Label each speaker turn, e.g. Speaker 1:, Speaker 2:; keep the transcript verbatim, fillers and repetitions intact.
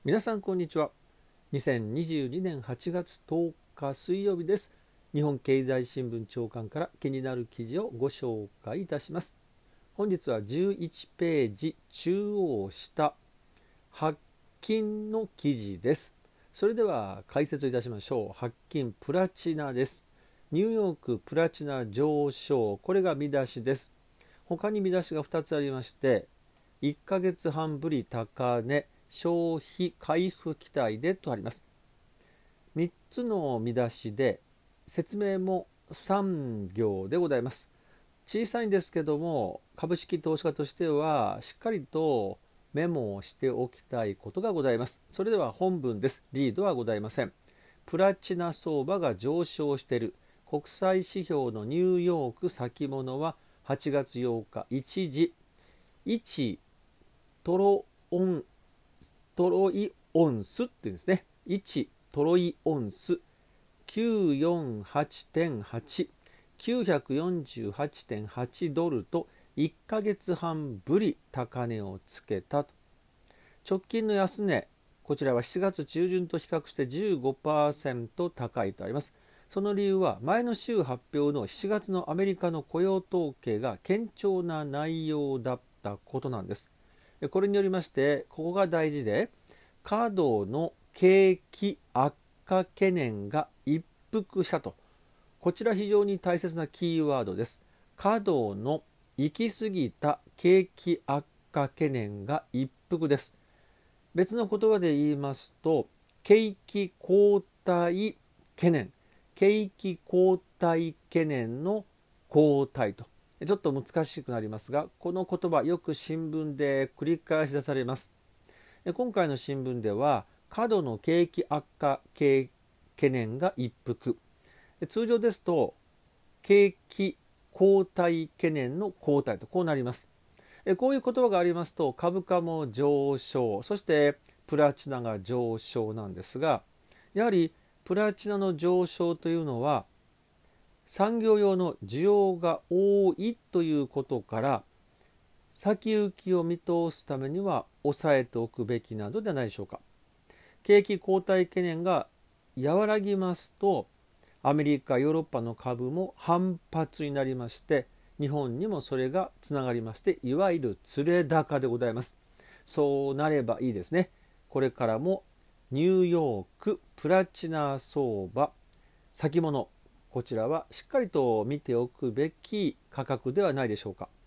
Speaker 1: 皆さんこんにちは。にせんにじゅうにねんはちがつとおか水曜日です。日本経済新聞長官から気になる記事をご紹介いたします。本日はじゅういちページ中央下白金の記事です。それでは解説いたしましょう。白金プラチナです。ニューヨークプラチナ上昇、これが見出しです。他に見出しがふたつありまして、いっかげつはんぶり高値、消費回復期待でとあります。みっつの見出しで説明もさん行でございます。小さいんですけども、株式投資家としてはしっかりとメモをしておきたいことがございます。それでは本文です。リードはございません。プラチナ相場が上昇している。国際指標のニューヨーク先物ははちがつようか一時いちトロオントロイオンスっていうんですね。いちトロイオンス きゅうひゃくよんじゅうはちてんはち きゅうひゃくよんじゅうはちてんはちドルといっかげつはんぶり高値をつけたと。直近の安値、こちらはしちがつ中旬と比較して じゅうごパーセント 高いとあります。その理由は前の週発表のしちがつのアメリカの雇用統計が堅調な内容だったことなんです。これによりまして、ここが大事で、過度の景気悪化懸念が一服したと。こちら非常に大切なキーワードです。過度の行き過ぎた景気悪化懸念が一服です。別の言葉で言いますと、景気後退懸念、景気後退懸念の後退と。ちょっと難しくなりますが、この言葉よく新聞で繰り返し出されます。今回の新聞では過度の景気悪化懸念が一服、通常ですと景気後退懸念の後退とこうなります。こういう言葉がありますと株価も上昇、そしてプラチナが上昇なんですが、やはりプラチナの上昇というのは産業用の需要が多いということから、先行きを見通すためには抑えておくべきなどではないでしょうか。景気後退懸念が和らぎますと、アメリカ、ヨーロッパの株も反発になりまして、日本にもそれがつながりまして、いわゆるつれ高でございます。そうなればいいですね。これからもニューヨークプラチナ相場先物、こちらはしっかりと見ておくべき価格ではないでしょうか。